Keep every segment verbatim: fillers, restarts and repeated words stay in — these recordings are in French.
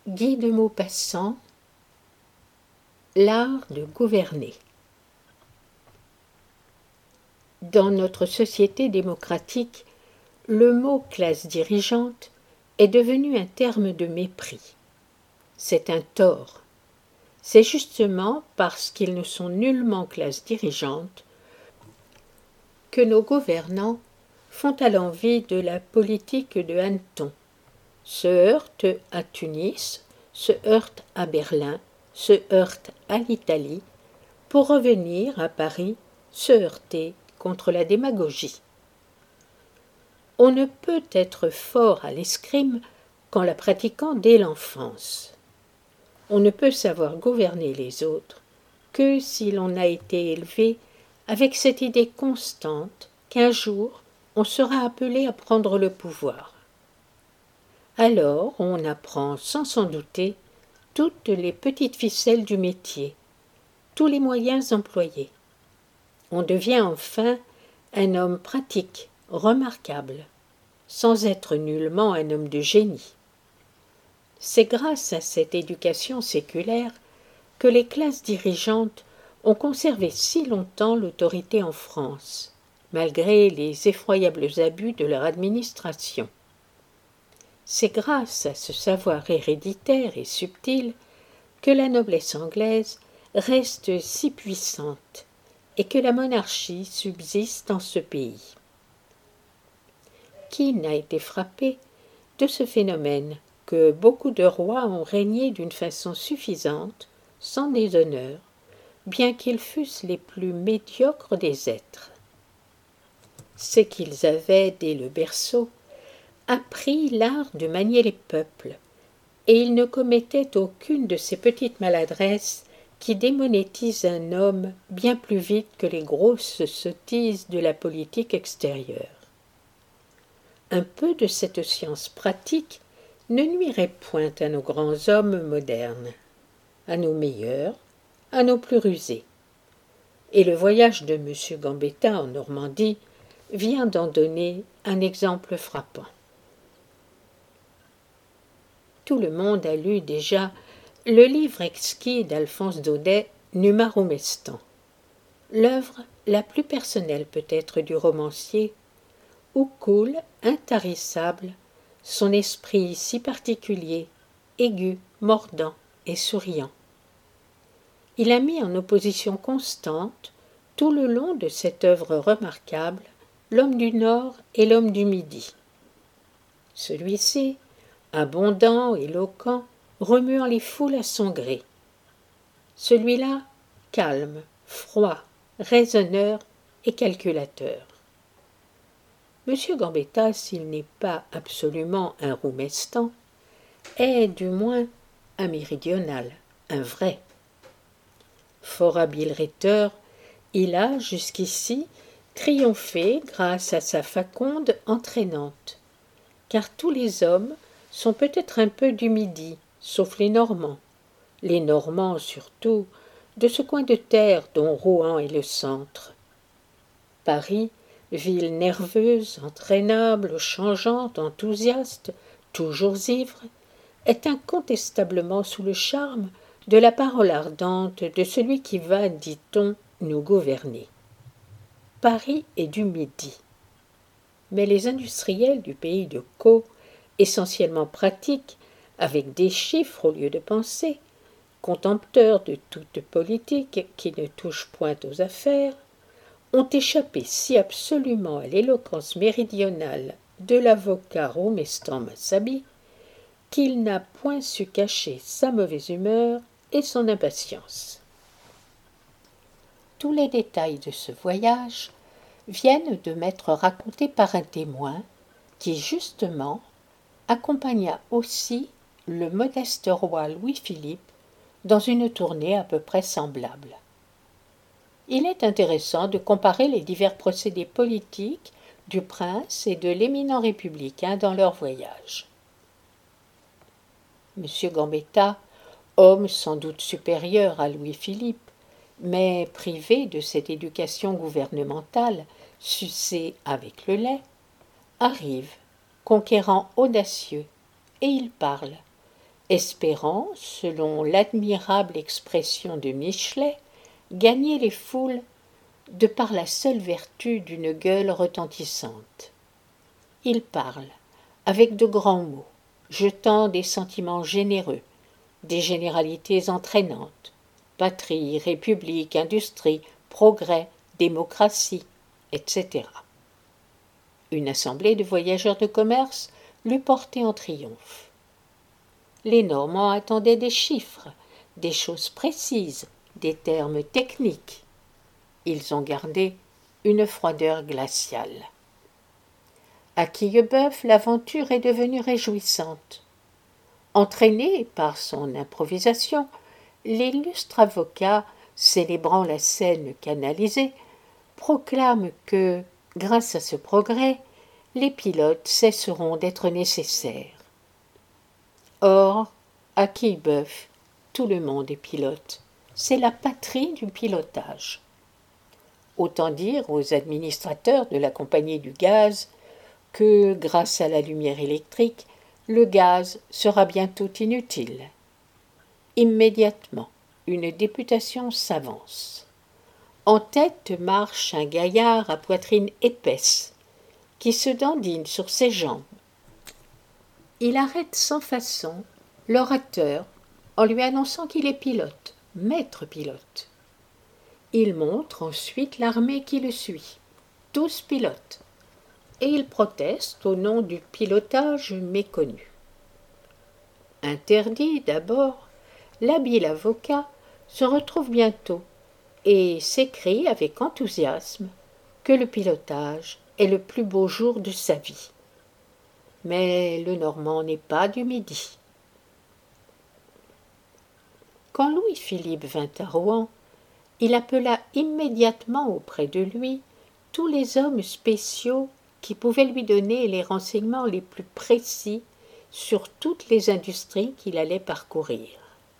Guy de Maupassant, l'art de gouverner. Dans notre société démocratique, le mot classe dirigeante est devenu un terme de mépris. C'est un tort. C'est justement parce qu'ils ne sont nullement classe dirigeante que nos gouvernants font à l'envi de la politique de hanneton, se heurtent à Tunis, se heurtent à Berlin, se heurtent à l'Italie, pour revenir à Paris se heurter contre la démagogie. On ne peut être fort à l'escrime qu'en la pratiquant dès l'enfance. On ne peut savoir gouverner les autres que si l'on a été élevé avec cette idée constante qu'un jour on sera appelé à prendre le pouvoir. Alors on apprend sans s'en douter toutes les petites ficelles du métier, tous les moyens employés. On devient enfin un homme pratique, remarquable, sans être nullement un homme de génie. C'est grâce à cette éducation séculaire que les classes dirigeantes ont conservé si longtemps l'autorité en France, malgré les effroyables abus de leur administration. C'est grâce à ce savoir héréditaire et subtil que la noblesse anglaise reste si puissante et que la monarchie subsiste en ce pays. Qui n'a été frappé de ce phénomène que beaucoup de rois ont régné d'une façon suffisante, sans déshonneur, bien qu'ils fussent les plus médiocres des êtres? C'est qu'ils avaient, dès le berceau, appris l'art de manier les peuples, et ils ne commettaient aucune de ces petites maladresses qui démonétisent un homme bien plus vite que les grosses sottises de la politique extérieure. Un peu de cette science pratique ne nuirait point à nos grands hommes modernes, à nos meilleurs, à nos plus rusés. Et le voyage de M. Gambetta en Normandie vient d'en donner un exemple frappant. Tout le monde a lu déjà le livre exquis d'Alphonse Daudet, Numa Roumistan, l'œuvre la plus personnelle peut-être du romancier, où coule, intarissable, son esprit si particulier, aigu, mordant et souriant. Il a mis en opposition constante, tout le long de cette œuvre remarquable, l'homme du Nord et l'homme du Midi. Celui-ci, abondant, éloquent, remuant les foules à son gré. Celui-là, calme, froid, raisonneur et calculateur. Monsieur Gambetta, s'il n'est pas absolument un Roumistan, est du moins un méridional, un vrai. Fort habile rhéteur, il a, jusqu'ici, triomphé grâce à sa faconde entraînante, car tous les hommes sont peut-être un peu du Midi, sauf les Normands, les Normands surtout, de ce coin de terre dont Rouen est le centre. Paris, ville nerveuse, entraînable, changeante, enthousiaste, toujours ivre, est incontestablement sous le charme de la parole ardente de celui qui va, dit-on, nous gouverner. Paris est du Midi. Mais les industriels du pays de Caux, essentiellement pratiques, avec des chiffres au lieu de pensées, contempteurs de toute politique qui ne touche point aux affaires, ont échappé si absolument à l'éloquence méridionale de l'avocat Roumistan Massabi qu'il n'a point su cacher sa mauvaise humeur et son impatience. Tous les détails de ce voyage viennent de m'être racontés par un témoin qui, justement, accompagna aussi le modeste roi Louis-Philippe dans une tournée à peu près semblable. Il est intéressant de comparer les divers procédés politiques du prince et de l'éminent républicain dans leur voyage. M. Gambetta, homme sans doute supérieur à Louis-Philippe, mais privé de cette éducation gouvernementale sucée avec le lait, arrive, conquérant audacieux, et il parle, espérant, selon l'admirable expression de Michelet, gagner les foules de par la seule vertu d'une gueule retentissante. Il parle, avec de grands mots, jetant des sentiments généreux, des généralités entraînantes, patrie, république, industrie, progrès, démocratie, et cetera. Une assemblée de voyageurs de commerce l'eût porté en triomphe. Les Normands attendaient des chiffres, des choses précises, des termes techniques. Ils ont gardé une froideur glaciale. À Quillebeuf, l'aventure est devenue réjouissante. Entraîné par son improvisation, l'illustre avocat, célébrant la scène canalisée, proclame que, grâce à ce progrès, les pilotes cesseront d'être nécessaires. Or, à Quillebeuf, tout le monde est pilote. C'est la patrie du pilotage. Autant dire aux administrateurs de la compagnie du gaz que, grâce à la lumière électrique, le gaz sera bientôt inutile. Immédiatement, une députation s'avance. En tête marche un gaillard à poitrine épaisse, qui se dandine sur ses jambes. Il arrête sans façon l'orateur en lui annonçant qu'il est pilote, maître pilote. Il montre ensuite l'armée qui le suit, tous pilotes, et il proteste au nom du pilotage méconnu. Interdit d'abord, l'habile avocat se retrouve bientôt et s'écrie avec enthousiasme que le pilotage est le plus beau jour de sa vie. Mais le Normand n'est pas du Midi. Quand Louis-Philippe vint à Rouen, il appela immédiatement auprès de lui tous les hommes spéciaux qui pouvaient lui donner les renseignements les plus précis sur toutes les industries qu'il allait parcourir.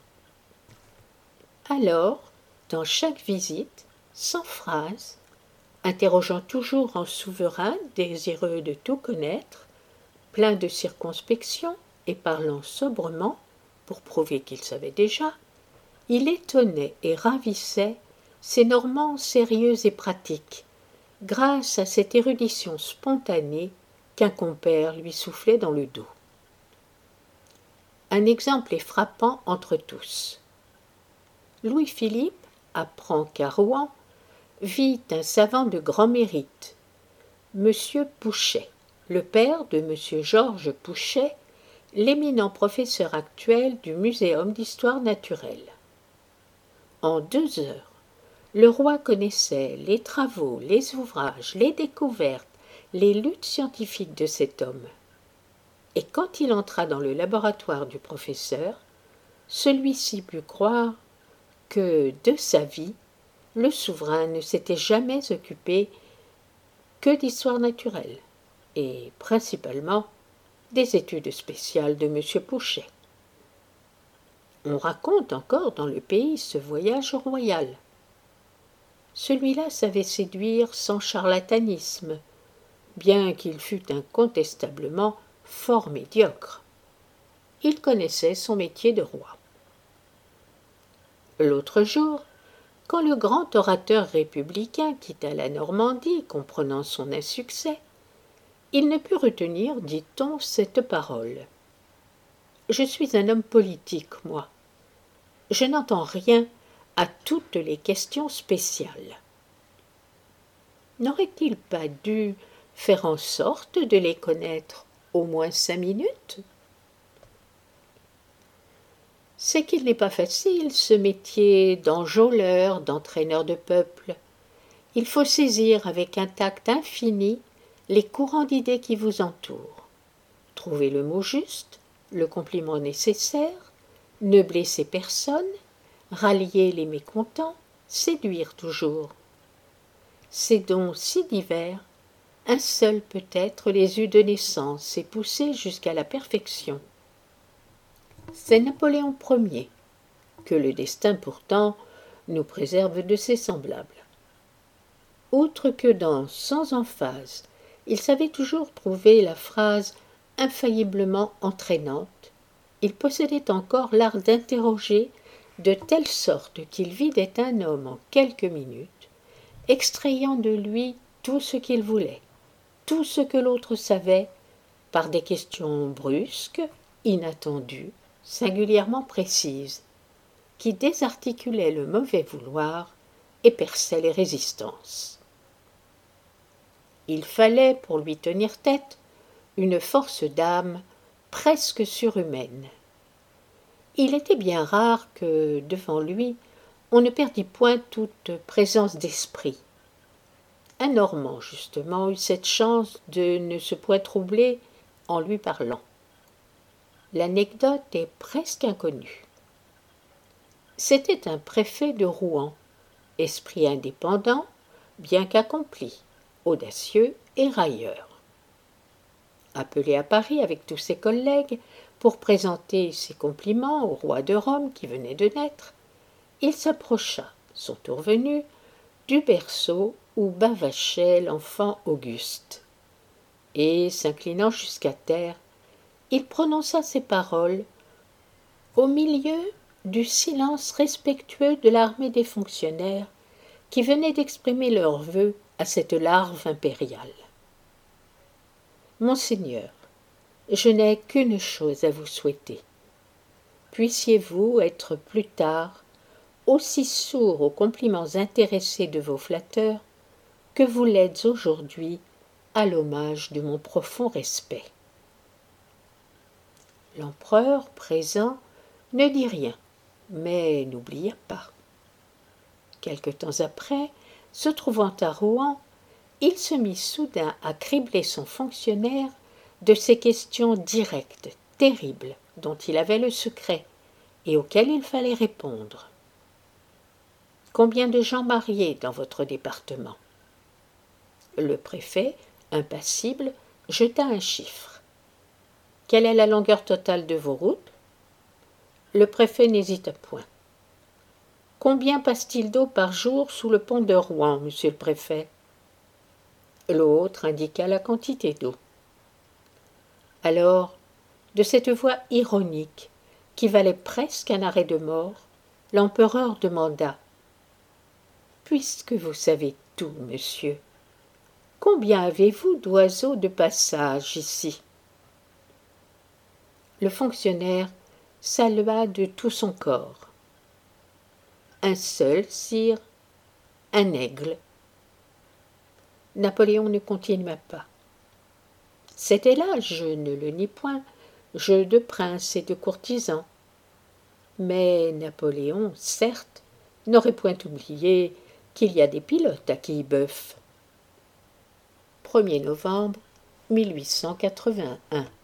Alors, dans chaque visite, sans phrase, interrogeant toujours en souverain désireux de tout connaître, plein de circonspection et parlant sobrement, pour prouver qu'il savait déjà, il étonnait et ravissait ces Normands sérieux et pratiques, grâce à cette érudition spontanée qu'un compère lui soufflait dans le dos. Un exemple est frappant entre tous. Louis-Philippe apprend qu'à Rouen vit un savant de grand mérite, Monsieur Pouchet, le père de Monsieur Georges Pouchet, l'éminent professeur actuel du Muséum d'histoire naturelle. En deux heures, le roi connaissait les travaux, les ouvrages, les découvertes, les luttes scientifiques de cet homme. Et quand il entra dans le laboratoire du professeur, celui-ci put croire que, de sa vie, le souverain ne s'était jamais occupé que d'histoire naturelle, et principalement des études spéciales de M. Pouchet. On raconte encore dans le pays ce voyage royal. Celui-là savait séduire sans charlatanisme, bien qu'il fût incontestablement fort médiocre. Il connaissait son métier de roi. L'autre jour, quand le grand orateur républicain quitta la Normandie, comprenant son insuccès, il ne put retenir, dit-on, cette parole. « Je suis un homme politique, moi. Je n'entends rien à toutes les questions spéciales. » N'aurait-il pas dû faire en sorte de les connaître au moins cinq minutes ? C'est qu'il n'est pas facile, ce métier d'enjôleur, d'entraîneur de peuple. Il faut saisir avec un tact infini les courants d'idées qui vous entourent. Trouver le mot juste, le compliment nécessaire, ne blesser personne, rallier les mécontents, séduire toujours. Ces dons si divers, un seul peut-être les eut de naissance et poussés jusqu'à la perfection. C'est Napoléon Ier, que le destin pourtant nous préserve de ses semblables. Outre que dans Sans emphase, il savait toujours trouver la phrase infailliblement entraînante, il possédait encore l'art d'interroger de telle sorte qu'il vidait un homme en quelques minutes, extrayant de lui tout ce qu'il voulait, tout ce que l'autre savait, par des questions brusques, inattendues, singulièrement précises, qui désarticulaient le mauvais vouloir et perçaient les résistances. Il fallait, pour lui tenir tête, une force d'âme presque surhumaine. Il était bien rare que, devant lui, on ne perdît point toute présence d'esprit. Un Normand, justement, eut cette chance de ne se point troubler en lui parlant. L'anecdote est presque inconnue. C'était un préfet de Rouen, esprit indépendant, bien qu'accompli, audacieux et railleur. Appelé à Paris avec tous ses collègues pour présenter ses compliments au roi de Rome qui venait de naître, il s'approcha, son tour venu, du berceau où bavachait l'enfant Auguste. Et, s'inclinant jusqu'à terre, il prononça ces paroles au milieu du silence respectueux de l'armée des fonctionnaires qui venaient d'exprimer leurs vœux à cette larve impériale. Monseigneur, je n'ai qu'une chose à vous souhaiter. Puissiez-vous être plus tard aussi sourd aux compliments intéressés de vos flatteurs que vous l'êtes aujourd'hui à l'hommage de mon profond respect. L'empereur, présent, ne dit rien, mais n'oublia pas. Quelque temps après, se trouvant à Rouen, il se mit soudain à cribler son fonctionnaire de ces questions directes, terribles, dont il avait le secret et auxquelles il fallait répondre. Combien de gens mariés dans votre département? Le préfet, impassible, jeta un chiffre. Quelle est la longueur totale de vos routes? Le préfet n'hésita point. Combien passe-t-il d'eau par jour sous le pont de Rouen, monsieur le préfet? L'autre indiqua la quantité d'eau. Alors, de cette voix ironique, qui valait presque un arrêt de mort, l'empereur demanda « Puisque vous savez tout, monsieur, combien avez-vous d'oiseaux de passage ici ?» Le fonctionnaire salua de tout son corps. « Un seul, sire, un aigle. » Napoléon ne continua pas. C'était là, je ne le nie point, jeu de princes et de courtisans. Mais Napoléon, certes, n'aurait point oublié qu'il y a des pilotes à Quillebeuf. premier novembre mille huit cent quatre-vingt-un.